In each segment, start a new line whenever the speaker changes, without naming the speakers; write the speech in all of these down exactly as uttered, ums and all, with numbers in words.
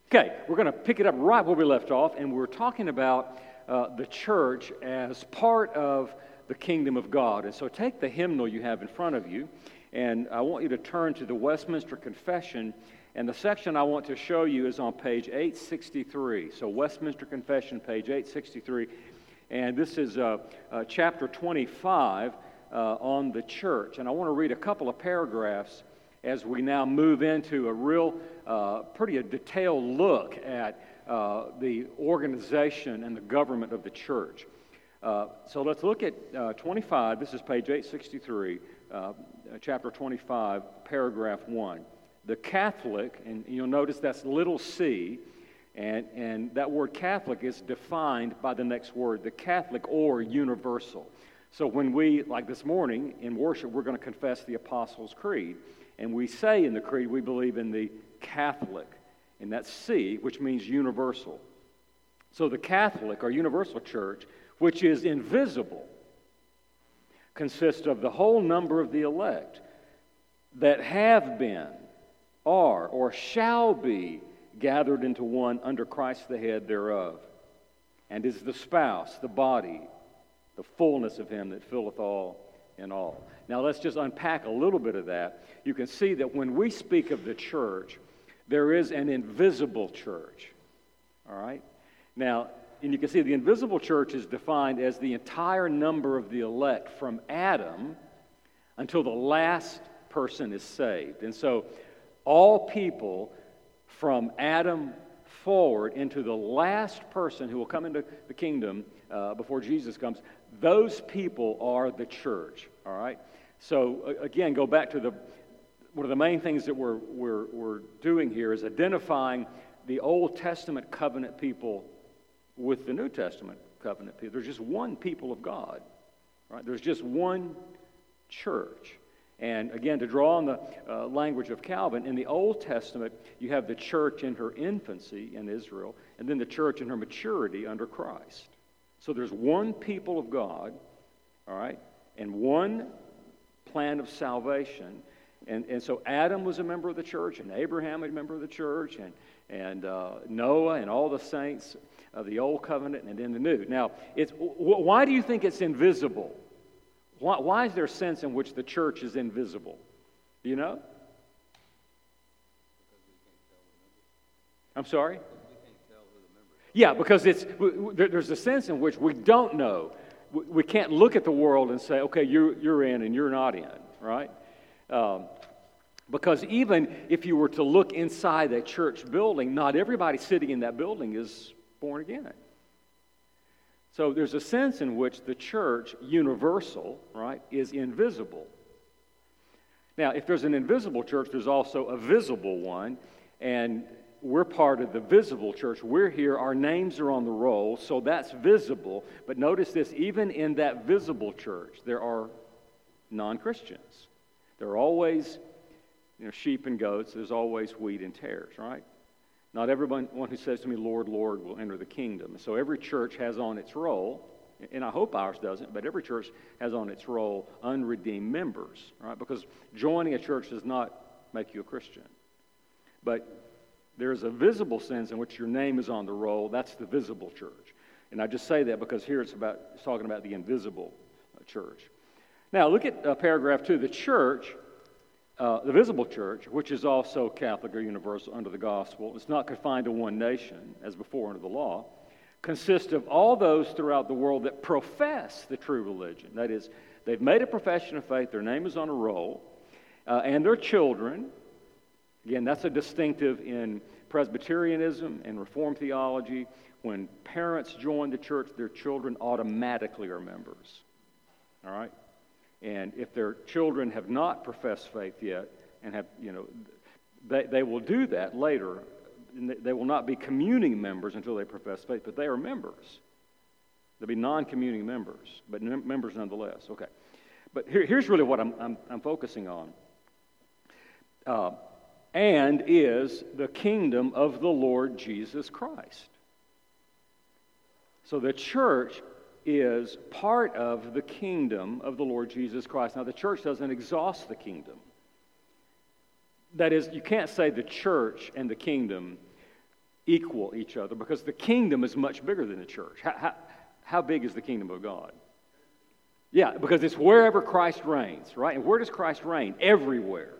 Okay, we're going to pick it up right where we left off, and we're talking about uh, the church as part of the kingdom of God. And so take the hymnal you have in front of you, and I want you to turn to the Westminster Confession, and the section I want to show you is on page eight sixty-three. So Westminster Confession, page eight sixty-three, and this is uh, uh, chapter twenty-five uh, on the church. And I want to read a couple of paragraphs as we now move into a real, uh, pretty a detailed look at uh, the organization and the government of the church. Uh, so let's look at uh, twenty-five. This is page eight sixty-three, uh, chapter twenty-five, paragraph one. The Catholic, and you'll notice that's little c, and, and that word Catholic is defined by the next word, the Catholic or universal. So when we, like this morning in worship, we're going to confess the Apostles' Creed. And we say in the Creed, we believe in the Catholic, and that's C, which means universal. So the Catholic or universal church, which is invisible, consists of the whole number of the elect that have been, are, or shall be gathered into one under Christ the head thereof, and is the spouse, the body, the fullness of him that filleth all in all. Now let's just unpack a little bit of that. You can see that when we speak of the church, there is an invisible church. All right? Now, and you can see the invisible church is defined as the entire number of the elect from Adam until the last person is saved. And so all people from Adam forward into the last person who will come into the kingdom uh, before Jesus comes, those people are the church. All right? So again, go back to the one of the main things that we're we're we're doing here is identifying the Old Testament covenant people with the New Testament covenant people. There's just one people of God, right? There's just one church. And again, to draw on the uh, language of Calvin, in the Old Testament, you have the church in her infancy in Israel, and then the church in her maturity under Christ. So there's one people of God, all right, and one plan of salvation. And, and so Adam was a member of the church, and Abraham was a member of the church, and, and uh, Noah and all the saints of the Old Covenant and in the New. Now, it's, why do you think it's invisible? Why, why is there a sense in which the church is invisible? Do you know? I'm sorry? Yeah, because it's there's a sense in which we don't know. We can't look at the world and say, okay, you're, you're in and you're not in, right? Um, because even if you were to look inside a church building, not everybody sitting in that building is born again. So there's a sense in which the church, universal, right, is invisible. Now, if there's an invisible church, there's also a visible one, and we're part of the visible church. We're here. Our names are on the roll, so that's visible. But notice this, even in that visible church, there are non-Christians. There are always, you know, sheep and goats. There's always wheat and tares, right? Not everyone one who says to me, Lord, Lord, will enter the kingdom. So every church has on its roll, and I hope ours doesn't, but every church has on its roll unredeemed members, right? Because joining a church does not make you a Christian. But there's a visible sense in which your name is on the roll. That's the visible church. And I just say that because here it's about it's talking about the invisible church. Now, look at uh, paragraph two. The church, uh, the visible church, which is also Catholic or universal under the gospel, it's not confined to one nation, as before under the law, consists of all those throughout the world that profess the true religion. That is, they've made a profession of faith, their name is on a roll, uh, and their children. Again, that's a distinctive in Presbyterianism and Reformed theology. When parents join the church, their children automatically are members. All right? And if their children have not professed faith yet, and have, you know, they, they will do that later. They will not be communing members until they profess faith, but they are members. They'll be non-communing members, but members nonetheless. Okay. But here, here's really what I'm, I'm, I'm focusing on. Uh, and is the kingdom of the Lord Jesus Christ. So the church is part of the kingdom of the Lord Jesus Christ. Now, the church doesn't exhaust the kingdom. That is, you can't say the church and the kingdom equal each other because the kingdom is much bigger than the church. How, how, how big is the kingdom of God? Yeah, because it's wherever Christ reigns, right? And where does Christ reign? Everywhere.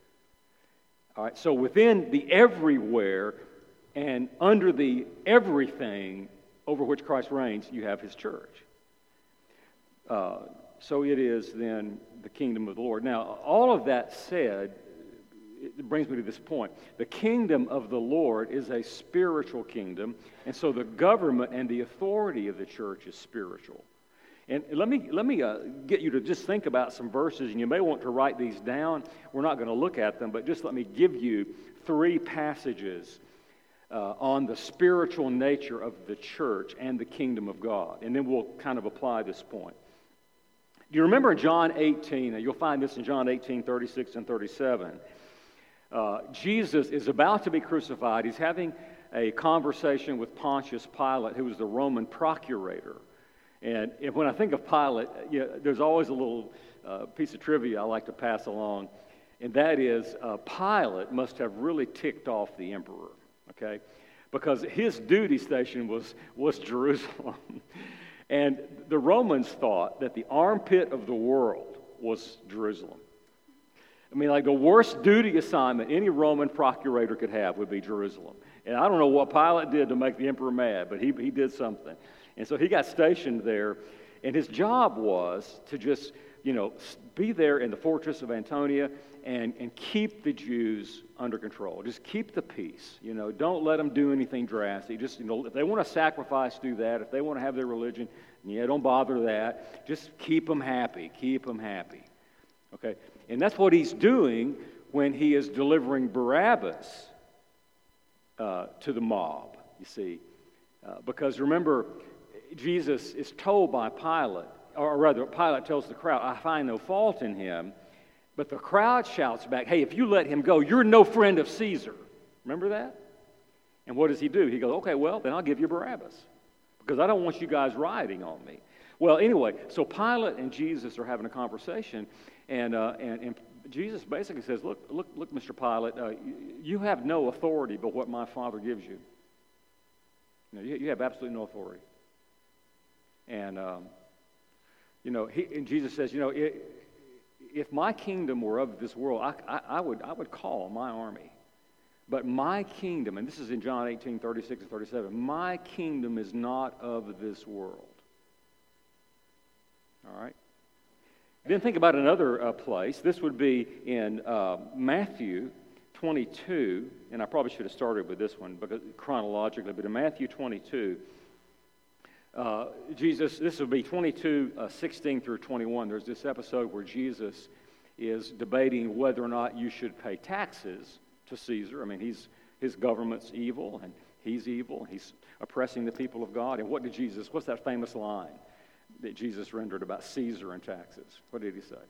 All right, so within the everywhere and under the everything over which Christ reigns, you have his church. Uh, so it is then the kingdom of the Lord. Now, all of that said, it brings me to this point. The kingdom of the Lord is a spiritual kingdom, and so the government and the authority of the church is spiritual. And let me let me uh, get you to just think about some verses, and you may want to write these down. We're not going to look at them, but just let me give you three passages uh, on the spiritual nature of the church and the kingdom of God, and then we'll kind of apply this point. Do you remember in John eighteen? You'll find this in John eighteen, thirty-six and thirty-seven. Uh, Jesus is about to be crucified. He's having a conversation with Pontius Pilate, who was the Roman procurator. And if, when I think of Pilate, you know, there's always a little uh, piece of trivia I like to pass along, and that is uh, Pilate must have really ticked off the emperor, okay? Because his duty station was, was Jerusalem. And the Romans thought that the armpit of the world was Jerusalem. I mean, like the worst duty assignment any Roman procurator could have would be Jerusalem. And I don't know what Pilate did to make the emperor mad, but he, he did something. And so he got stationed there, and his job was to just, you know, be there in the fortress of Antonia and, and keep the Jews under control. Just keep the peace. You know, don't let them do anything drastic. Just, you know, if they want to sacrifice, do that. If they want to have their religion, yeah, don't bother that. Just keep them happy. Keep them happy. Okay? And that's what he's doing when he is delivering Barabbas uh, to the mob, you see. Uh, because remember, Jesus is told by Pilate, or rather, Pilate tells the crowd, I find no fault in him. But the crowd shouts back, hey, if you let him go, you're no friend of Caesar. Remember that? And what does he do? He goes, okay, well, then I'll give you Barabbas, because I don't want you guys rioting on me. Well, anyway, so Pilate and Jesus are having a conversation, and uh, and, and Jesus basically says, look, look, look, Mister Pilate, uh, you, you have no authority but what my Father gives you. You know, you, you have absolutely no authority. And, um, you know, he, and Jesus says, you know, it, if my kingdom were of this world, I, I, I would I would call my army. But my kingdom, and this is in John eighteen, thirty-six and thirty-seven, my kingdom is not of this world. All right? Then think about another uh, place. This would be in uh, Matthew twenty-two, and I probably should have started with this one because chronologically, but in Matthew twenty-two, uh, Jesus, this would be twenty-two, uh, sixteen through twenty-one. There's this episode where Jesus is debating whether or not you should pay taxes to Caesar. I mean, he's his government's evil, and he's evil. He's oppressing the people of God. And what did Jesus, what's that famous line that Jesus rendered about Caesar and taxes? What did he say?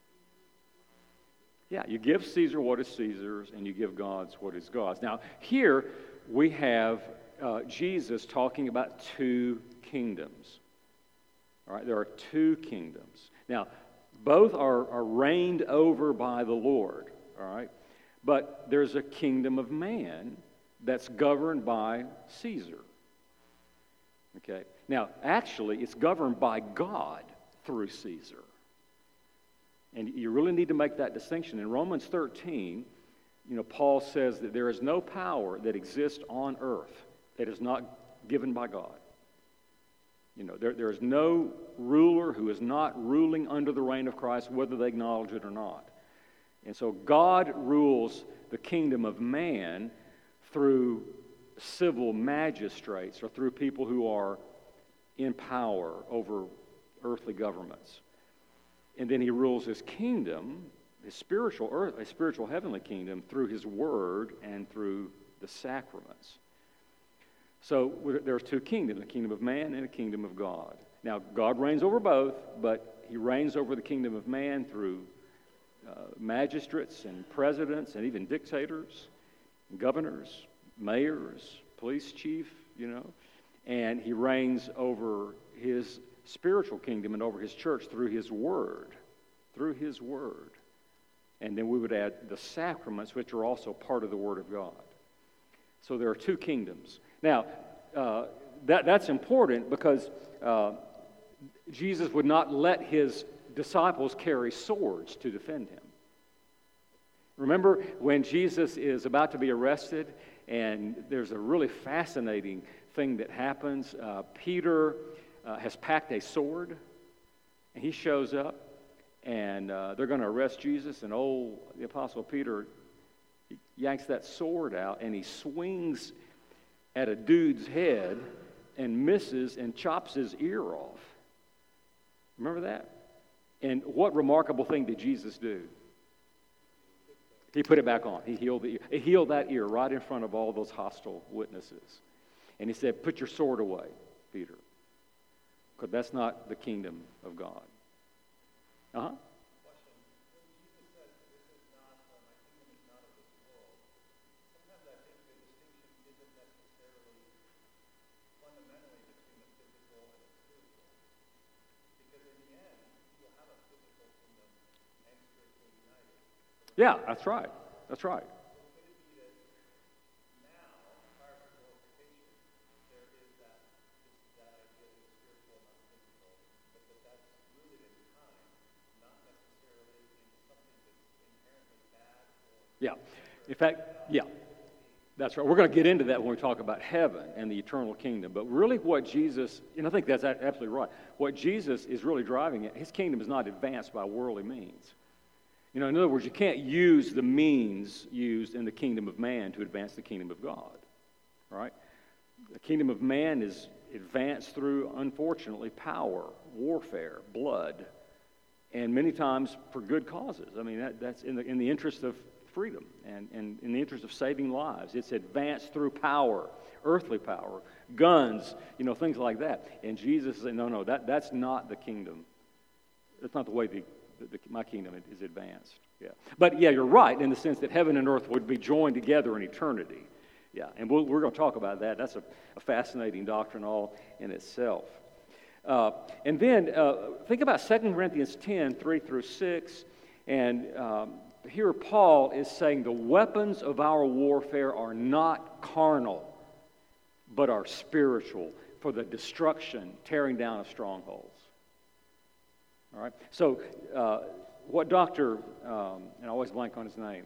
Yeah, you give Caesar what is Caesar's, and you give God's what is God's. Now, here we have uh, Jesus talking about two kingdoms. All right, there are two kingdoms. Now, both are, are reigned over by the Lord, all right? But there's a kingdom of man that's governed by Caesar. Okay? Now, actually, it's governed by God through Caesar. And you really need to make that distinction. In Romans thirteen, you know, Paul says that there is no power that exists on earth that is not given by God. You know, there, there is no ruler who is not ruling under the reign of Christ, whether they acknowledge it or not. And so God rules the kingdom of man through civil magistrates or through people who are in power over earthly governments. And then he rules his kingdom, his spiritual earth, a spiritual heavenly kingdom, through his word and through the sacraments. So there's two kingdoms, a kingdom of man and a kingdom of God. Now, God reigns over both, but he reigns over the kingdom of man through uh, magistrates and presidents and even dictators, and governors, mayors, police chief, you know. And he reigns over his spiritual kingdom and over his church through his word, through his word. And then we would add the sacraments, which are also part of the word of God. So there are two kingdoms. Now, uh, that, that's important because uh, Jesus would not let his disciples carry swords to defend him. Remember when Jesus is about to be arrested, and there's a really fascinating thing that happens. Uh, Peter uh, has packed a sword, and he shows up, and uh, they're going to arrest Jesus, and old the Apostle Peter yanks that sword out, and he swings at a dude's head and misses and chops his ear off. Remember that? And what remarkable thing did Jesus do? He put it back on. He healed the ear. He healed that ear right in front of all those hostile witnesses. And he said, put your sword away, Peter, because that's not the kingdom of God. Uh-huh. Yeah, that's right. That's right. Yeah. In fact, yeah, that's right. We're going to get into that when we talk about heaven and the eternal kingdom. But really what Jesus, and I think that's absolutely right, what Jesus is really driving at, his kingdom is not advanced by worldly means. You know, in other words, you can't use the means used in the kingdom of man to advance the kingdom of God, right? The kingdom of man is advanced through, unfortunately, power, warfare, blood, and many times for good causes. I mean, that, that's in the, in the interest of freedom and, and in the interest of saving lives. It's advanced through power, earthly power, guns, you know, things like that. And Jesus said, no, no, that, that's not the kingdom. That's not the way the The, the, my kingdom is advanced. Yeah, but yeah, you're right in the sense that heaven and earth would be joined together in eternity. Yeah, and we'll, we're going to talk about that. That's a, a fascinating doctrine all in itself. Uh, and then uh, think about Second Corinthians ten, three through six, and um, here Paul is saying the weapons of our warfare are not carnal, but are spiritual for the destruction, tearing down of strongholds. All right. So, uh, what Doctor Um, and I always blank on his name.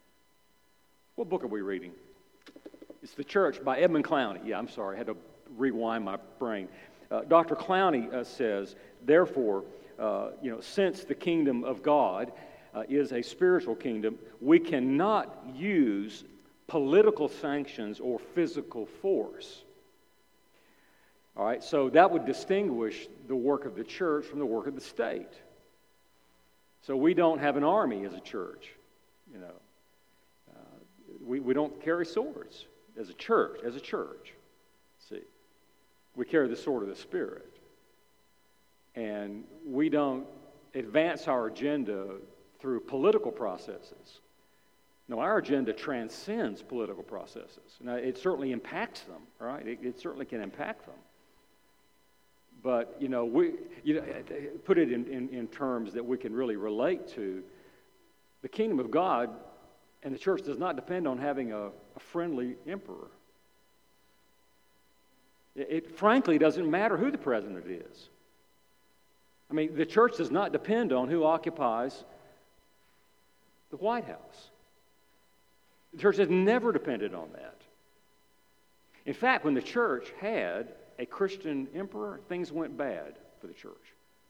What book are we reading? It's The Church by Edmund Clowney. Yeah, I'm sorry, I had to rewind my brain. Uh, Doctor Clowney uh, says, therefore, uh, you know, since the kingdom of God uh, is a spiritual kingdom, we cannot use political sanctions or physical force. All right, so that would distinguish the work of the church from the work of the state. So we don't have an army as a church, you know. Uh, we, we don't carry swords as a church, as a church. See, we carry the sword of the Spirit. And we don't advance our agenda through political processes. No, our agenda transcends political processes. Now, it certainly impacts them, right? It, it certainly can impact them. But, you know, we you know, put it in, in, in terms that we can really relate to. The kingdom of God and the church does not depend on having a, a friendly emperor. It, it frankly doesn't matter who the president is. I mean, the church does not depend on who occupies the White House. The church has never depended on that. In fact, when the church had a Christian emperor, things went bad for the church.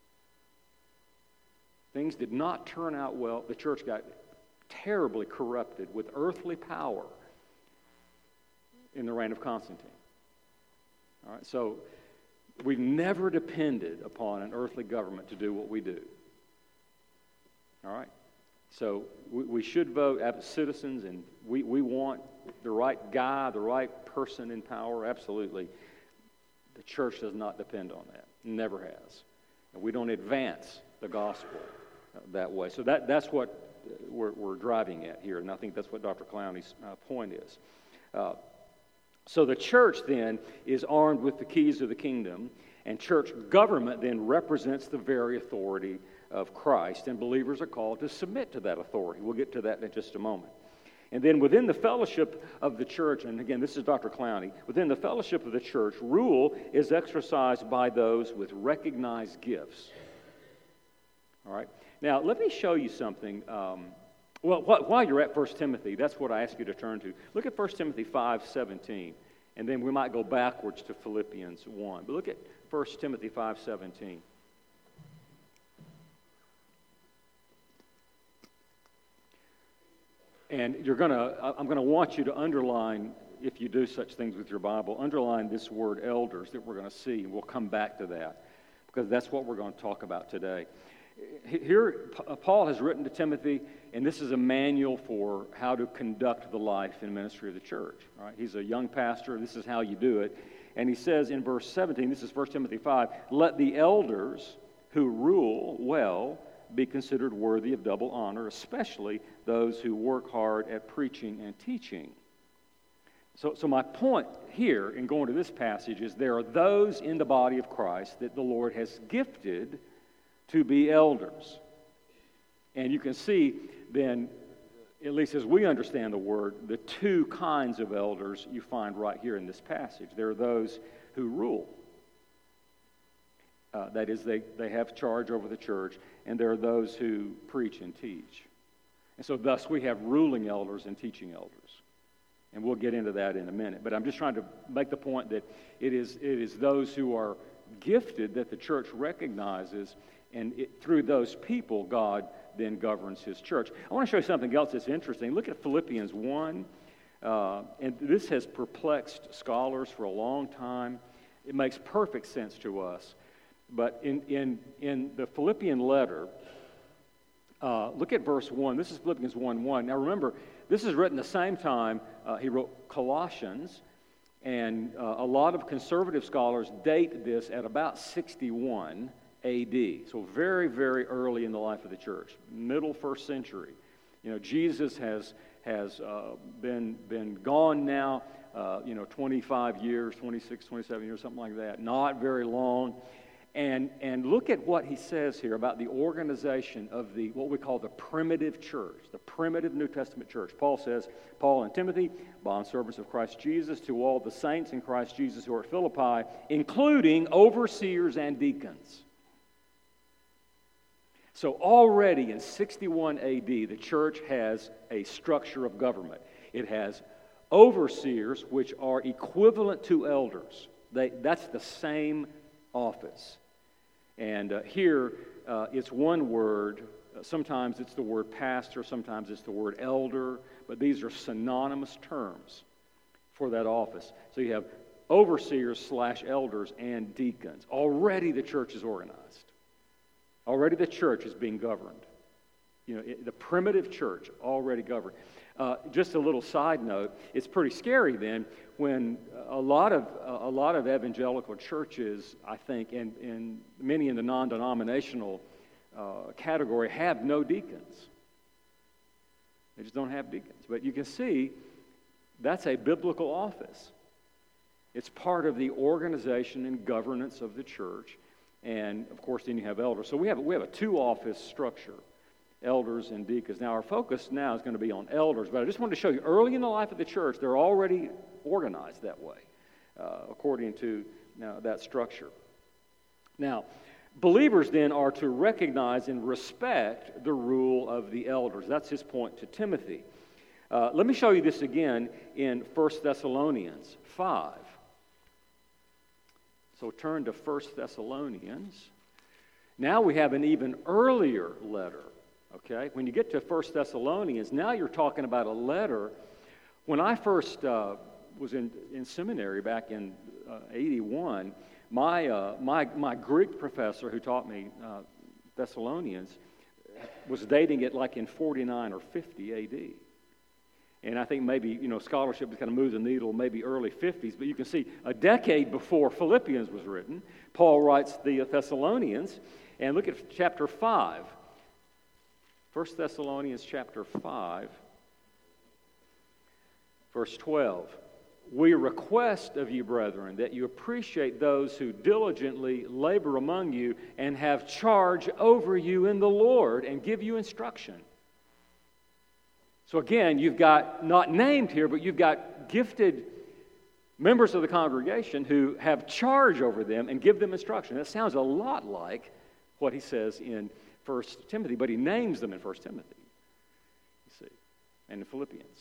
Things did not turn out well. The church got terribly corrupted with earthly power in the reign of Constantine. All right, so we've never depended upon an earthly government to do what we do. All right? So we, we should vote as citizens, and we, we want the right guy, the right person in power, absolutely. The church does not depend on that. Never has. And we don't advance the gospel uh, that way. So that, that's what we're, we're driving at here, and I think that's what Doctor Clowney's uh, point is. Uh, so the church then is armed with the keys of the kingdom, and church government then represents the very authority of Christ, and believers are called to submit to that authority. We'll get to that in just a moment. And then within the fellowship of the church, and again, this is Doctor Clowney, within the fellowship of the church, rule is exercised by those with recognized gifts. All right? Now, let me show you something. Um, well, wh- while you're at First Timothy, that's what I ask you to turn to. Look at First Timothy five seventeen, and then we might go backwards to Philippians one. But look at First Timothy five seventeen. And you're gonna, I'm going to want you to underline, if you do such things with your Bible, underline this word elders that we're going to see, and we'll come back to that, because that's what we're going to talk about today. Here, Paul has written to Timothy, and this is a manual for how to conduct the life and ministry of the church. All right? He's a young pastor. This is how you do it. And he says in verse seventeen, this is First Timothy five, let the elders who rule well be considered worthy of double honor, especially those who work hard at preaching and teaching. So, so my point here in going to this passage is there are those in the body of Christ that the Lord has gifted to be elders. And you can see then, at least as we understand the word, the two kinds of elders you find right here in this passage. There are those who rule. Uh, that is, they, they have charge over the church, and there are those who preach and teach. And so thus we have ruling elders and teaching elders. And we'll get into that in a minute. But I'm just trying to make the point that it is, it is those who are gifted that the church recognizes, and it, through those people, God then governs his church. I want to show you something else that's interesting. Look at Philippians one. Uh, and this has perplexed scholars for a long time. It makes perfect sense to us. But in, in, in the Philippian letter, uh, look at verse one. This is Philippians one one. Now remember, this is written the same time uh, he wrote Colossians, and uh, a lot of conservative scholars date this at about sixty-one A D. So very, very early in the life of the church, middle first century. You know, Jesus has has uh, been been gone now. Uh, you know, twenty-five years, twenty-six, twenty-seven years, something like that. Not very long. And and look at what he says here about the organization of the what we call the primitive church, the primitive New Testament church. Paul says, Paul and Timothy, bondservants of Christ Jesus, to all the saints in Christ Jesus who are at Philippi, including overseers and deacons. So already in sixty-one A D, the church has a structure of government. It has overseers, which are equivalent to elders. They, that's the same office. And uh, here, uh, it's one word. Uh, sometimes it's the word pastor, sometimes it's the word elder, but these are synonymous terms for that office. So you have overseers slash elders and deacons. Already the church is organized. Already the church is being governed. You know, it, the primitive church already governed. Uh, just a little side note, it's pretty scary then when a lot of a lot of evangelical churches, I think, and, and many in the non-denominational uh, category have no deacons. They just don't have deacons. But you can see that's a biblical office. It's part of the organization and governance of the church. And, of course, then you have elders. So we have, we have a two-office structure, elders and deacons. Now, our focus now is going to be on elders, but I just wanted to show you, early in the life of the church, they're already organized that way, uh, according to uh, that structure. Now, believers then are to recognize and respect the rule of the elders. That's his point to Timothy. Uh, let me show you this again in First Thessalonians five. So turn to First Thessalonians. Now we have an even earlier letter, okay? When you get to First Thessalonians, now you're talking about a letter. When I first uh, was in, in seminary back in uh, eighty-one, my, uh, my, my Greek professor who taught me uh, Thessalonians was dating it like in forty-nine or fifty A D. And I think maybe, you know, scholarship has kind of moved the needle, maybe early fifties. But you can see a decade before Philippians was written, Paul writes the Thessalonians. And look at chapter five. First Thessalonians chapter five, verse twelve. We request of you, brethren, that you appreciate those who diligently labor among you and have charge over you in the Lord and give you instruction. So again, you've got, not named here, but you've got gifted members of the congregation who have charge over them and give them instruction. That sounds a lot like what he says in First Timothy, but he names them in First Timothy, you see, and in Philippians.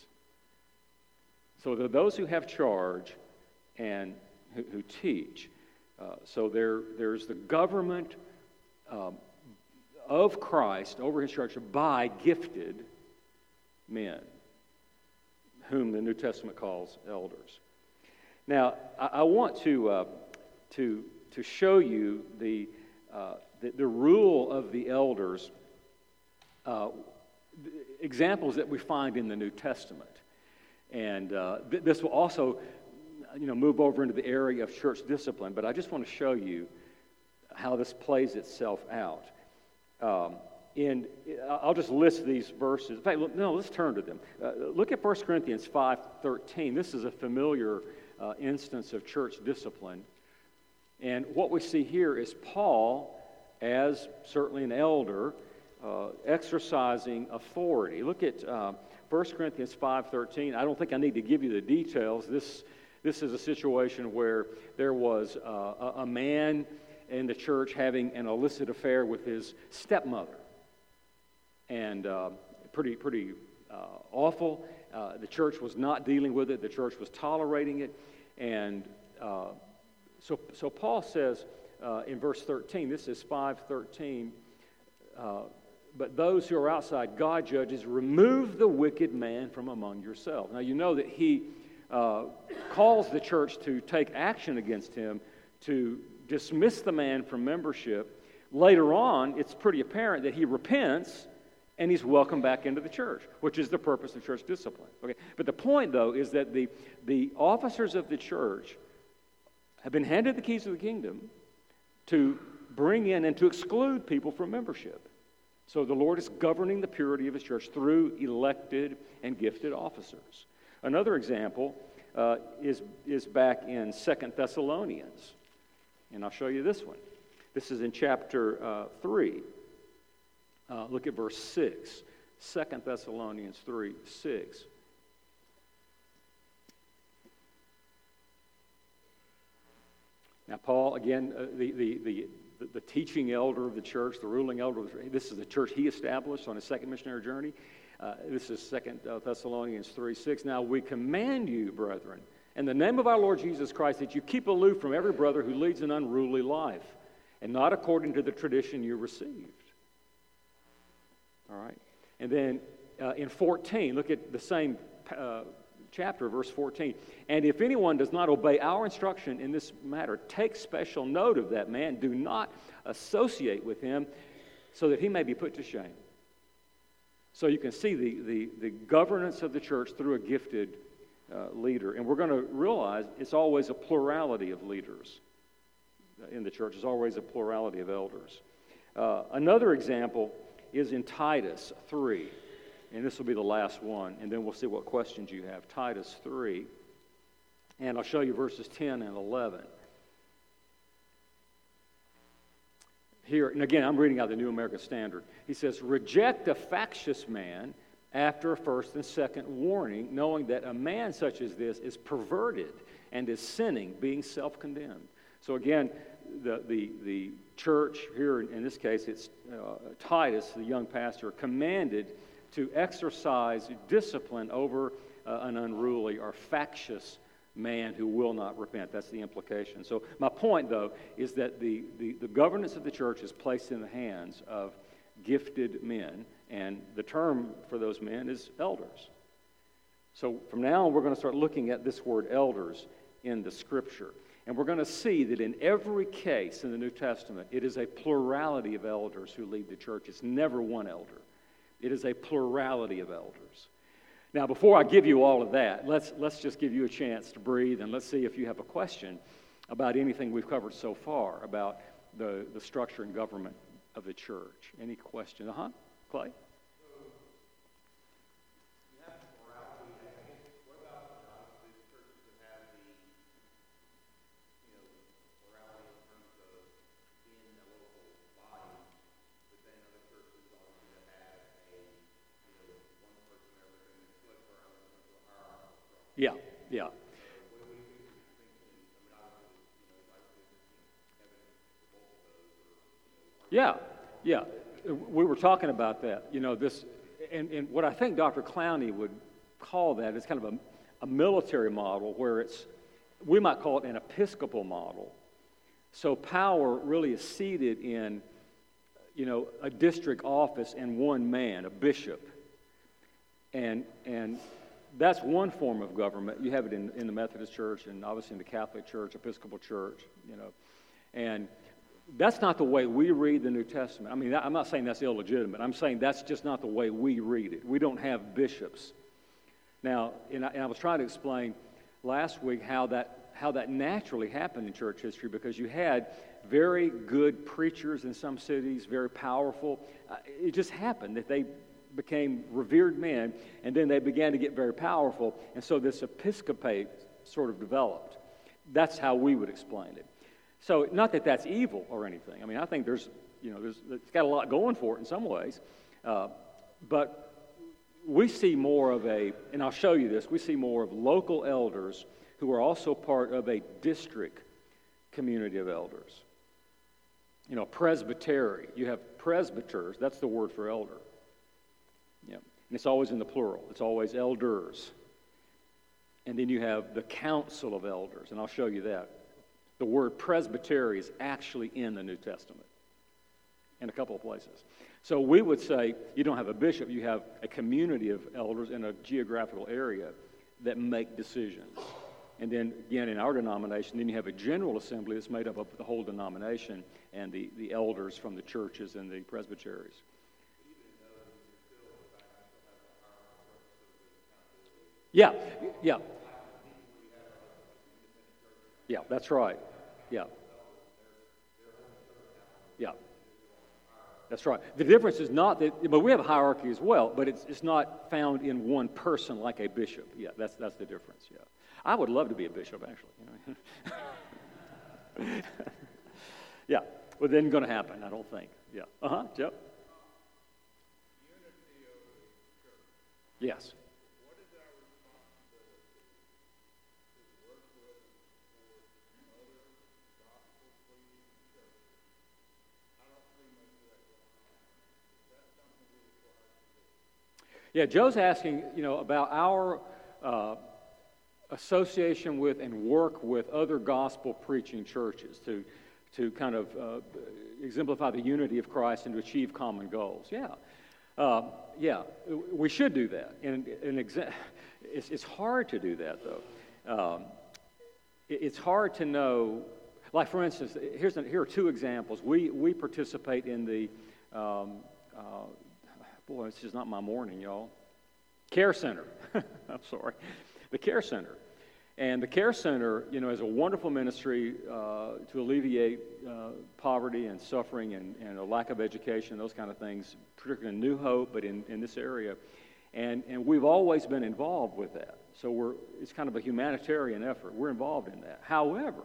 So there are those who have charge and who, who teach. Uh, so there, there's the government um, of Christ over his church by gifted men, whom the New Testament calls elders. Now, I, I want to uh, to to show you the, uh, the the rule of the elders. Uh, examples that we find in the New Testament, and uh, th- this will also, you know, move over into the area of church discipline. But I just want to show you how this plays itself out. Um, and I'll just list these verses. In fact, no, let's turn to them. Uh, look at First Corinthians five thirteen. This is a familiar uh, instance of church discipline. And what we see here is Paul, as certainly an elder, uh, exercising authority. Look at uh, First Corinthians five thirteen. I don't think I need to give you the details. This, this is a situation where there was uh, a, a man in the church having an illicit affair with his stepmother. And uh, pretty, pretty uh, awful. Uh, the church was not dealing with it. The church was tolerating it. And uh, so, so Paul says uh, in verse thirteen, this is five thirteen, uh, but those who are outside, God judges, remove the wicked man from among yourselves. Now, you know that he uh, calls the church to take action against him, to dismiss the man from membership. Later on, it's pretty apparent that he repents and he's welcomed back into the church, which is the purpose of church discipline. Okay, but the point, though, is that the, the officers of the church have been handed the keys of the kingdom to bring in and to exclude people from membership. So the Lord is governing the purity of his church through elected and gifted officers. Another example uh, is, is back in Second Thessalonians. And I'll show you this one. This is in chapter uh, three. Uh, look at verse six. Second Thessalonians three, six. Now, Paul, again, uh, the, the, the, the teaching elder of the church, the ruling elder, of the, this is the church he established on his second missionary journey. Uh, this is Second Thessalonians three, six. Now, we command you, brethren, in the name of our Lord Jesus Christ, that you keep aloof from every brother who leads an unruly life, and not according to the tradition you received. All right. And then uh, in fourteen, look at the same uh, chapter, verse fourteen. And if anyone does not obey our instruction in this matter, take special note of that man. Do not associate with him, so that he may be put to shame. So you can see the, the, the governance of the church through a gifted uh, leader. And we're going to realize it's always a plurality of leaders in the church. There's always a plurality of elders. Uh, another example is in Titus three, and this will be the last one, and then we'll see what questions you have. Titus three, and I'll show you verses ten and eleven. Here, and again, I'm reading out the New American Standard. He says, reject a factious man after a first and second warning, knowing that a man such as this is perverted and is sinning, being self-condemned. So again, the, the, the church here, in this case, it's uh, Titus, the young pastor, commanded to exercise discipline over uh, an unruly or factious man who will not repent. That's the implication. So my point, though, is that the, the, the governance of the church is placed in the hands of gifted men, and the term for those men is elders. So from now on, we're going to start looking at this word elders in the Scripture. And we're going to see that in every case in the New Testament, it is a plurality of elders who lead the church. It's never one elder. It is a plurality of elders. Now, before I give you all of that, let's, let's just give you a chance to breathe, and let's see if you have a question about anything we've covered so far about the, the structure and government of the church. Any question? Uh-huh. Clay? Yeah, yeah. Yeah, yeah. We were talking about that. You know, this, and, and what I think Doctor Clowney would call that is kind of a, a military model where it's, we might call it an episcopal model. So power really is seated in, you know, a district office and one man, a bishop. And and that's one form of government. You have it in, in the Methodist Church and obviously in the Catholic Church, Episcopal Church, you know. And that's not the way we read the New Testament. I mean, I'm not saying that's illegitimate. I'm saying that's just not the way we read it. We don't have bishops. Now, and I, and I was trying to explain last week how that how that naturally happened in church history, because you had very good preachers in some cities, very powerful. Uh, it just happened that they became revered men, and then they began to get very powerful, and so this episcopate sort of developed. That's how we would explain it. So, not that that's evil or anything. I mean, I think there's, you know, there's, it's got a lot going for it in some ways, uh, but we see more of a, and I'll show you this, we see more of local elders who are also part of a district community of elders. You know, presbytery. You have presbyters. That's the word for elder. Yeah. And it's always in the plural. It's always elders. And then you have the council of elders, and I'll show you that. The word presbytery is actually in the New Testament in a couple of places. So we would say you don't have a bishop, you have a community of elders in a geographical area that make decisions. And then, again, in our denomination, then you have a general assembly that's made up of the whole denomination and the, the elders from the churches and the presbyteries. Yeah, yeah. Yeah, that's right. Yeah. Yeah. That's right. The difference is not that, but we have a hierarchy as well, but it's it's not found in one person like a bishop. Yeah, that's that's the difference. Yeah. I would love to be a bishop, actually. You know? Yeah, well, it isn't going to happen, I don't think. Yeah. Uh-huh, Joe? Yes. Yeah, Joe's asking, you know, about our uh, association with and work with other gospel preaching churches to to kind of uh, exemplify the unity of Christ and to achieve common goals. Yeah, uh, yeah, we should do that. And, and exa- it's, it's hard to do that, though. Um, it, it's hard to know. Like, for instance, here's an, here are two examples. We we participate in the um, uh, boy, this is not my morning, y'all. Care Center. I'm sorry. The Care Center. And the Care Center, you know, is a wonderful ministry uh, to alleviate uh, poverty and suffering and, and a lack of education, those kind of things, particularly in New Hope, but in, in this area. And and we've always been involved with that. So we're it's kind of a humanitarian effort. We're involved in that. However,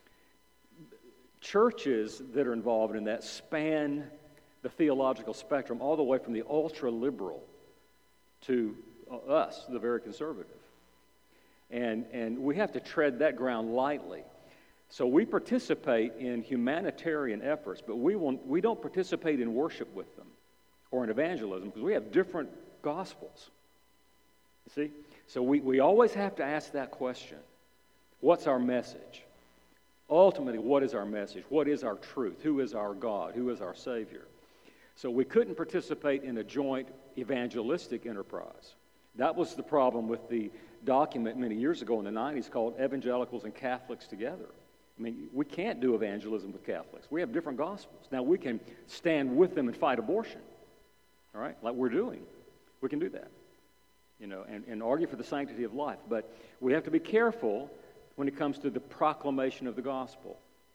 churches that are involved in that span the theological spectrum all the way from the ultra-liberal to uh, us, the very conservative. And and we have to tread that ground lightly. So we participate in humanitarian efforts, but we will, we don't participate in worship with them or in evangelism because we have different gospels. You see? So we, we always have to ask that question. What's our message? Ultimately, what is our message? What is our truth? Who is our God? Who is our Savior? So we couldn't participate in a joint evangelistic enterprise. That was the problem with the document many years ago in the nineties called Evangelicals and Catholics Together. I mean, we can't do evangelism with Catholics. We have different gospels. Now, we can stand with them and fight abortion, all right, like we're doing. We can do that, you know, and, and argue for the sanctity of life. But we have to be careful when it comes to the proclamation of the gospel.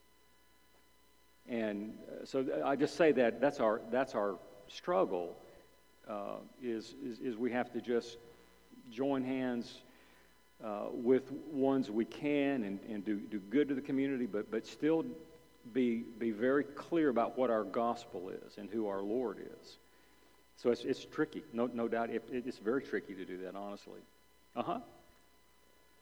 And uh, so I just say that that's our that's our struggle uh, is, is is we have to just join hands uh, with ones we can and, and do, do good to the community, but but still be be very clear about what our gospel is and who our Lord is. So it's it's tricky, no no doubt. It, it's very tricky to do that, honestly. Uh huh.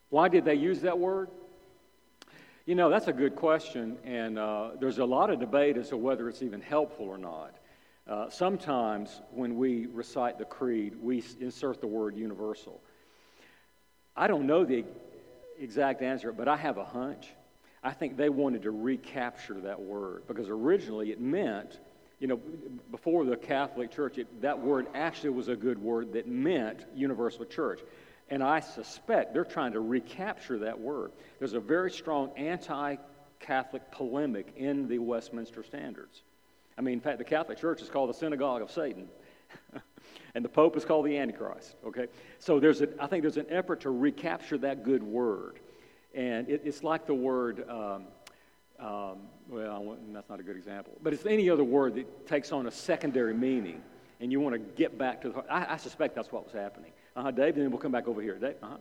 Why did they use that word? You know, that's a good question, and uh, there's a lot of debate as to whether it's even helpful or not. Uh, sometimes when we recite the creed, we insert the word universal. I don't know the exact answer, but I have a hunch. I think they wanted to recapture that word because originally it meant, you know, before the Catholic Church, it, that word actually was a good word that meant universal church. And I suspect they're trying to recapture that word. There's a very strong anti-Catholic polemic in the Westminster Standards. I mean, in fact, the Catholic Church is called the synagogue of Satan. And the Pope is called the Antichrist, okay? So there's a, I think there's an effort to recapture that good word. And it, it's like the word, um, um, well, I want, that's not a good example, but it's any other word that takes on a secondary meaning, and you want to get back to the heart. I, I suspect that's what was happening. Uh-huh, Dave, and then we'll come back over here. Dave, uh-huh.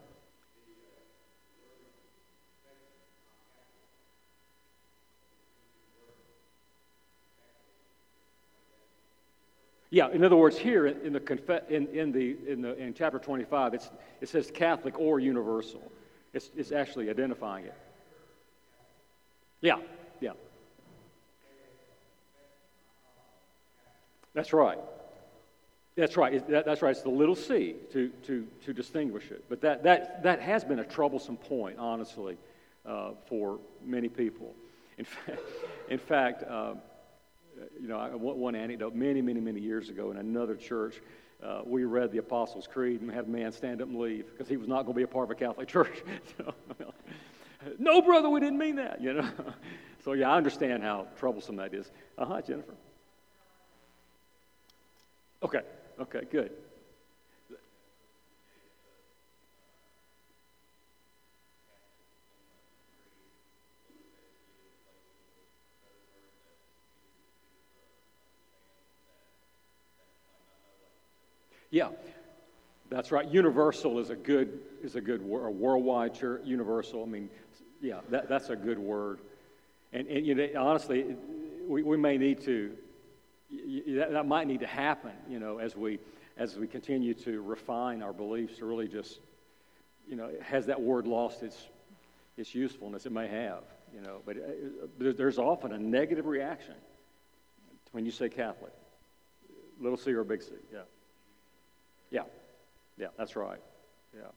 Yeah, in other words, here in the conf- in, in the in the in chapter twenty-five, it's it says Catholic or universal. It's it's actually identifying it. Yeah, yeah. That's right. That's right. It, that, that's right. It's the little c to to to distinguish it. But that that that has been a troublesome point, honestly, uh, for many people. In fact, in fact. Uh, You know, I, one anecdote, many, many, many years ago in another church, uh, we read the Apostles' Creed and had a man stand up and leave because he was not going to be a part of a Catholic church. So, no, brother, we didn't mean that, you know. So, yeah, I understand how troublesome that is. Uh-huh, Jennifer. Okay, okay, good. Yeah, that's right. Universal is a good is a good word. A worldwide church, universal. I mean, yeah, that, that's a good word. And, and you know, honestly, we, we may need to. That, that might need to happen. You know, as we as we continue to refine our beliefs, to really just, you know, has that word lost its its usefulness? It may have. You know, but uh, there's often a negative reaction when you say Catholic, little c or big C. Yeah. Yeah, yeah, that's right. Yeah.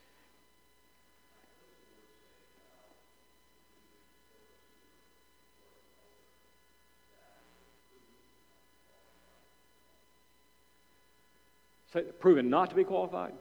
So, proven not to be qualified.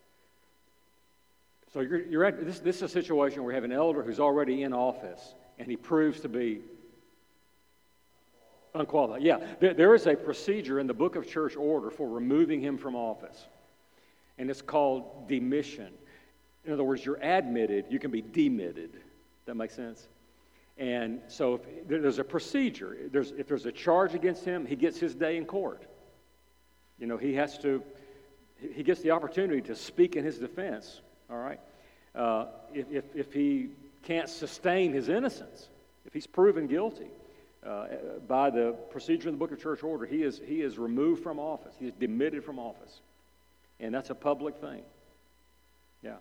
So you're, you're at, this, this is a situation where we have an elder who's already in office, and he proves to be unqualified. Yeah, there, there is a procedure in the Book of Church Order for removing him from office, and it's called demission. In other words, you're admitted, you can be demitted. That makes sense? And so if there's a procedure. There's, if there's a charge against him, he gets his day in court. You know, he has to, he gets the opportunity to speak in his defense, all right? Uh, if, if, if he can't sustain his innocence, if he's proven guilty, Uh, by the procedure in the Book of Church Order, he is he is removed from office. He is demitted from office. And that's a public thing. Yeah.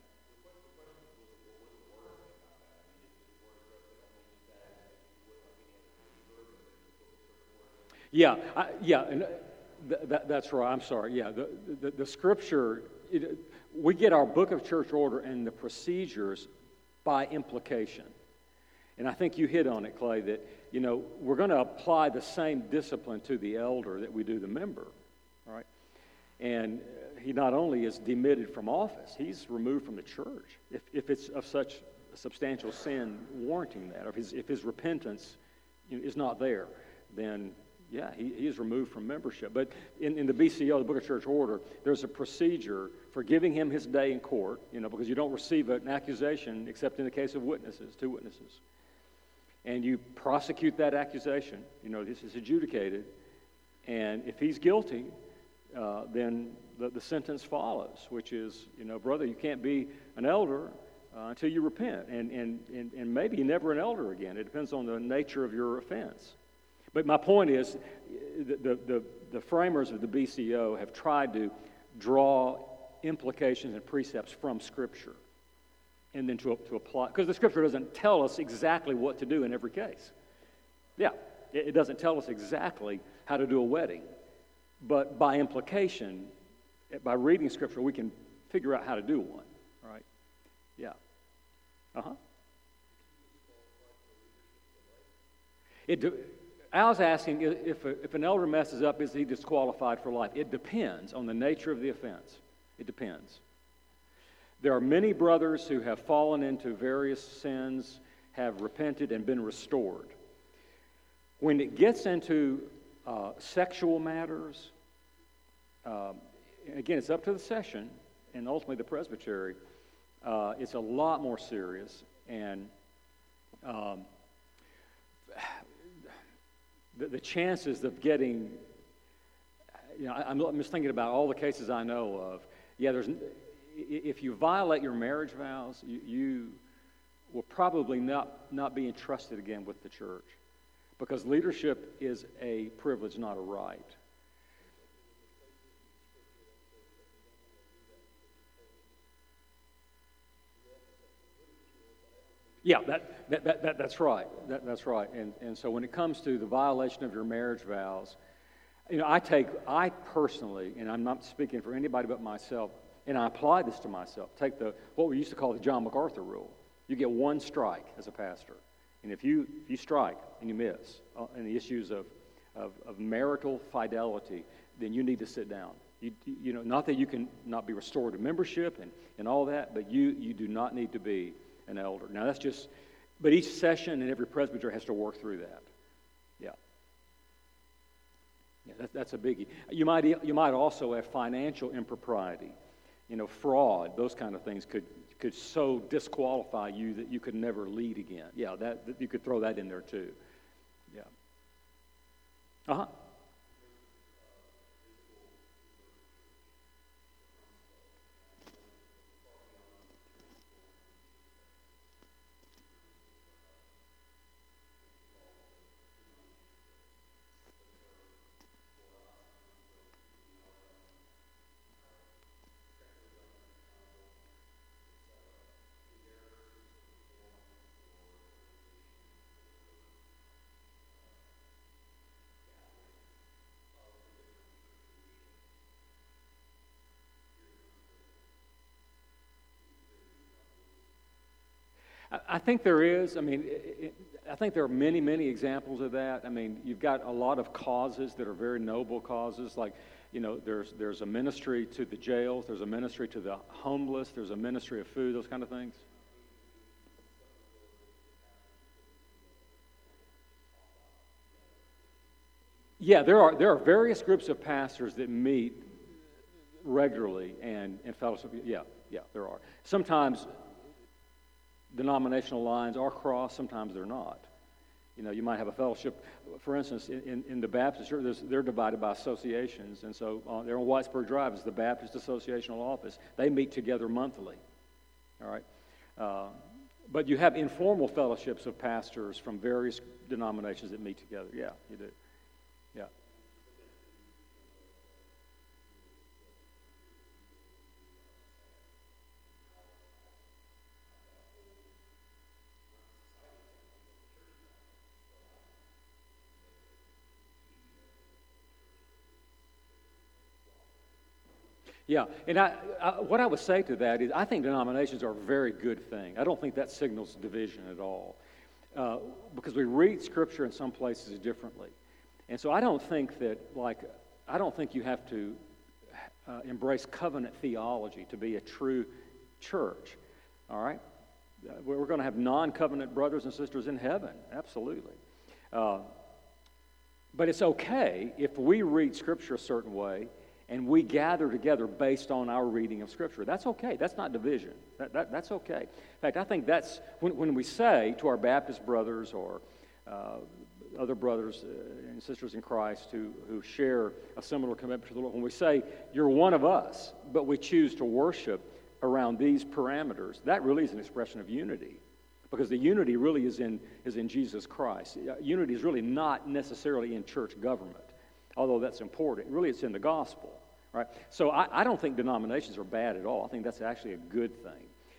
Yeah, I, yeah, and th- that, that's right. I'm sorry. Yeah, the, the, the Scripture, it, we get our Book of Church Order and the procedures by implication. And I think you hit on it, Clay, that, you know, we're going to apply the same discipline to the elder that we do the member, all right? And he not only is demitted from office, he's removed from the church if, if it's of such a substantial sin warranting that. Or if his, if his repentance is not there, then, yeah, he, he is removed from membership. But in, in the B C O, the Book of Church Order, there's a procedure for giving him his day in court, you know, because you don't receive an accusation except in the case of witnesses, two witnesses. And you prosecute that accusation. You know, this is adjudicated. And if he's guilty, uh, then the, the sentence follows, which is, you know, brother, you can't be an elder uh, until you repent. And, and, and, and maybe you're never an elder again. It depends on the nature of your offense. But my point is, the, the, the, the framers of the B C O have tried to draw implications and precepts from Scripture. and then to, to apply, because the Scripture doesn't tell us exactly what to do in every case. Yeah, it, it doesn't tell us exactly how to do a wedding, but by implication, by reading Scripture, we can figure out how to do one, right? Yeah. Uh-huh. It de- Al's asking if, a, if an elder messes up, is he disqualified for life? It depends on the nature of the offense. It depends. There are many brothers who have fallen into various sins, have repented, and been restored. When it gets into uh, sexual matters, uh, again, it's up to the session and ultimately the presbytery. Uh, it's a lot more serious, and um, the, the chances of getting, you know, I, I'm just thinking about all the cases I know of. Yeah, there's. If you violate your marriage vows, you, you will probably not, not be entrusted again with the church, because leadership is a privilege, not a right. Yeah, that, that, that, that that's right. That, that's right. And and so when it comes to the violation of your marriage vows, you know, I take I personally, and I'm not speaking for anybody but myself, and I apply this to myself. Take the what we used to call the John MacArthur rule. You get one strike as a pastor, and if you if you strike and you miss uh, in the issues of, of of marital fidelity, then you need to sit down. You you know, not that you can not be restored to membership and, and all that, but you you do not need to be an elder. Now that's just, but each session and every presbyter has to work through that. Yeah. Yeah, that, that's a biggie. You might you might also have financial impropriety, you know, fraud. Those kind of things could could so disqualify you that you could never lead again. Yeah, that, that you could throw that in there too. Yeah. Uh huh. I think there is. I mean, it, it, I think there are many, many examples of that. I mean, you've got a lot of causes that are very noble causes. Like, you know, there's there's a ministry to the jails. There's a ministry to the homeless. There's a ministry of food. Those kind of things. Yeah, there are there are various groups of pastors that meet regularly and and fellowship. Yeah, yeah, there are. Sometimes denominational lines are crossed, sometimes they're not. You know, you might have a fellowship, for instance, in, in the Baptist Church, they're divided by associations, and so uh, they're on Whitesburg Drive is the Baptist Associational Office. They meet together monthly, all right? Uh, but you have informal fellowships of pastors from various denominations that meet together. Yeah, you do. Yeah. Yeah, and I, I, what I would say to that is I think denominations are a very good thing. I don't think that signals division at all, uh, because we read Scripture in some places differently. And so I don't think that, like, I don't think you have to uh, embrace covenant theology to be a true church, all right? Uh, we're going to have non-covenant brothers and sisters in heaven, absolutely. Uh, but it's okay if we read Scripture a certain way and we gather together based on our reading of Scripture. That's okay. That's not division. That, that, that's okay. In fact, I think that's when, when we say to our Baptist brothers or uh, other brothers and sisters in Christ who, who share a similar commitment to the Lord, when we say, you're one of us, but we choose to worship around these parameters, that really is an expression of unity. Because the unity really is in, is in Jesus Christ. Unity is really not necessarily in church government, although that's important. Really, it's in the gospel, right? So I, I don't think denominations are bad at all. I think that's actually a good thing.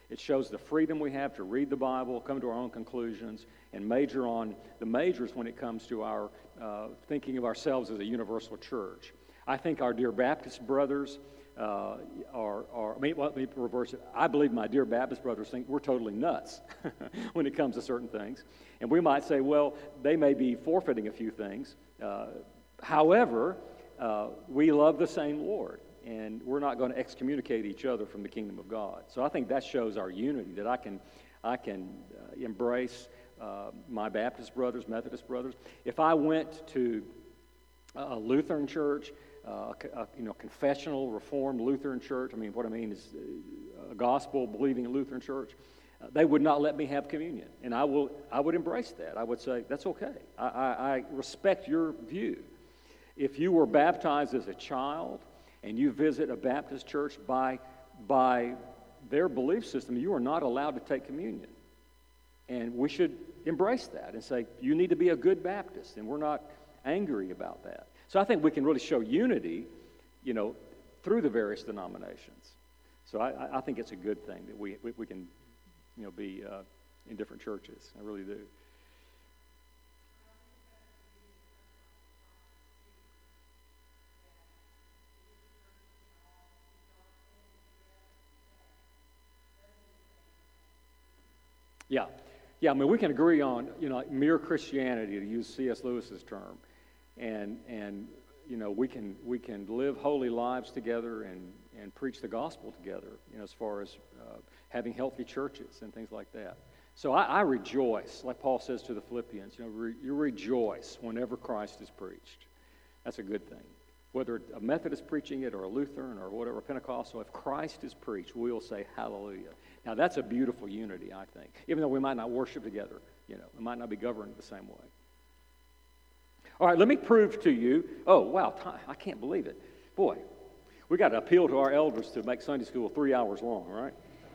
It shows the freedom we have to read the Bible, come to our own conclusions, and major on the majors when it comes to our uh, thinking of ourselves as a universal church. I think our dear Baptist brothers uh, are, are, I mean, let me reverse it. I believe my dear Baptist brothers think we're totally nuts when it comes to certain things. And we might say, well, they may be forfeiting a few things. Uh, however, uh, we love the same Lord. And we're not going to excommunicate each other from the kingdom of God. So I think that shows our unity, that I can, I can uh, embrace uh, my Baptist brothers, Methodist brothers. If I went to a Lutheran church, uh, a, you know, confessional, Reformed Lutheran church, I mean, what I mean is a gospel-believing Lutheran church, uh, they would not let me have communion. And I will, I would embrace that. I would say, that's okay. I, I, I respect your view. If you were baptized as a child, and you visit a Baptist church, by, by their belief system, you are not allowed to take communion. And we should embrace that and say, you need to be a good Baptist, and we're not angry about that. So I think we can really show unity, you know, through the various denominations. So I, I think it's a good thing that we, we, we can, you know, be uh, in different churches. I really do. Yeah, yeah. I mean, we can agree on, you know, mere Christianity, to use C S Lewis's term, and and you know, we can we can live holy lives together and and preach the gospel together. You know, as far as uh, having healthy churches and things like that. So I, I rejoice, like Paul says to the Philippians. You know, re, you rejoice whenever Christ is preached. That's a good thing. Whether a Methodist preaching it or a Lutheran or whatever, Pentecostal, if Christ is preached, we'll say hallelujah. Now, that's a beautiful unity, I think. Even though we might not worship together, you know, we might not be governed the same way. All right, let me prove to you. Oh, wow, time, I can't believe it. Boy, we got to appeal to our elders to make Sunday school three hours long, right?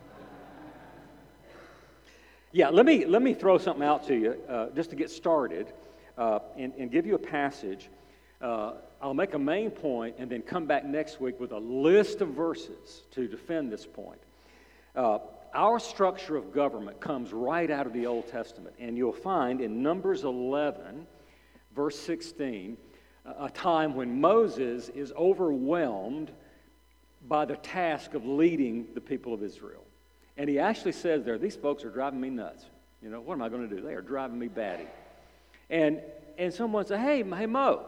Yeah, let me let me throw something out to you uh, just to get started uh, and, and give you a passage. Uh, I'll make a main point and then come back next week with a list of verses to defend this point. Uh, our structure of government comes right out of the Old Testament, and you'll find in Numbers eleven, verse sixteen, a time when Moses is overwhelmed by the task of leading the people of Israel. And he actually says there, these folks are driving me nuts. You know, what am I going to do? They are driving me batty. And and someone said, hey, hey Mo,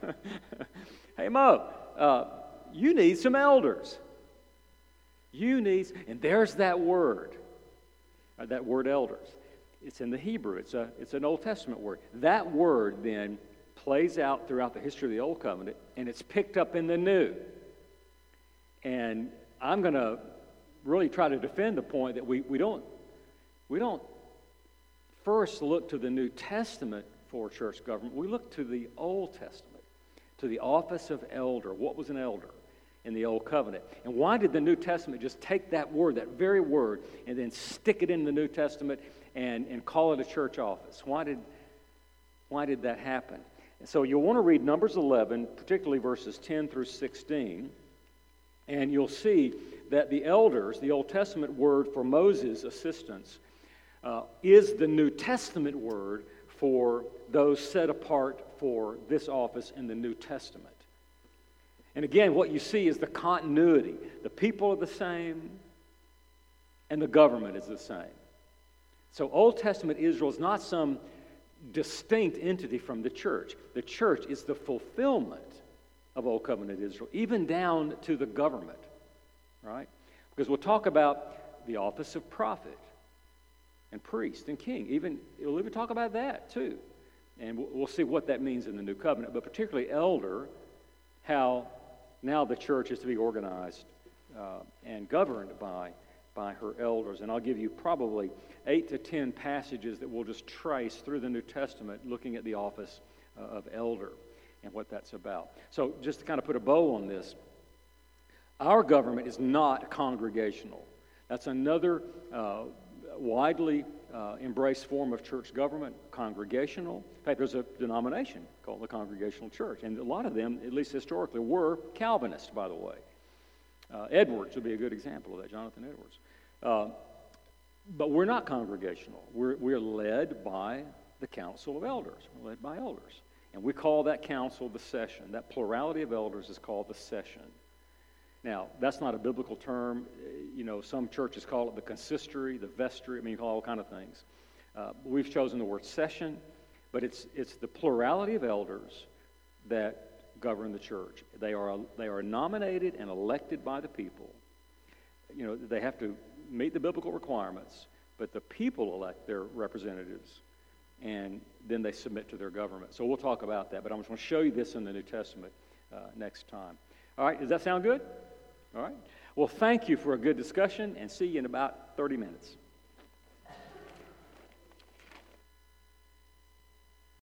hey Mo, uh, you need some elders. You need, and there's that word, uh, that word elders. It's in the Hebrew. It's a it's an Old Testament word. That word then plays out throughout the history of the Old Covenant, and it's picked up in the New. And I'm going to really try to defend the point that we, we don't we don't first look to the New Testament for church government. We look to the Old Testament, to the office of elder. What was an elder in the Old Covenant? And why did the New Testament just take that word, that very word, and then stick it in the New Testament and, and call it a church office? Why did why did that happen? And so you'll want to read Numbers eleven, particularly verses ten through sixteen, and you'll see that the elders, the Old Testament word for Moses' assistants, uh, is the New Testament word for those set apart for this office in the New Testament. And again, what you see is the continuity. The people are the same, and the government is the same. So Old Testament Israel is not some distinct entity from the church. The church is the fulfillment of Old Covenant Israel, even down to the government, right? Because we'll talk about the office of prophet and priest and king. Even we'll even talk about that too, and we'll, we'll see what that means in the New Covenant. But particularly elder, how now the church is to be organized uh, and governed by by her elders. And I'll give you probably eight to ten passages that we'll just trace through the New Testament, looking at the office uh, of elder and what that's about. So just to kind of put a bow on this, our government is not congregational. That's another uh, widely uh, embraced form of church government, congregational. In fact, there's a denomination called the Congregational Church, and a lot of them, at least historically, were Calvinist, by the way. Uh, Edwards would be a good example of that, Jonathan Edwards. Uh, But we're not congregational. We're, we're led by the council of elders. We're led by elders. And we call that council the session. That plurality of elders is called the session. Now, that's not a biblical term. You know, some churches call it the consistory, the vestry. I mean, you call all kind of things. Uh, we've chosen the word session, but it's it's the plurality of elders that govern the church. They are they are nominated and elected by the people. You know, they have to meet the biblical requirements, but the people elect their representatives, and then they submit to their government. So we'll talk about that, but I'm just going to show you this in the New Testament uh, next time. All right, does that sound good? All right. Well, thank you for a good discussion, and see you in about thirty minutes.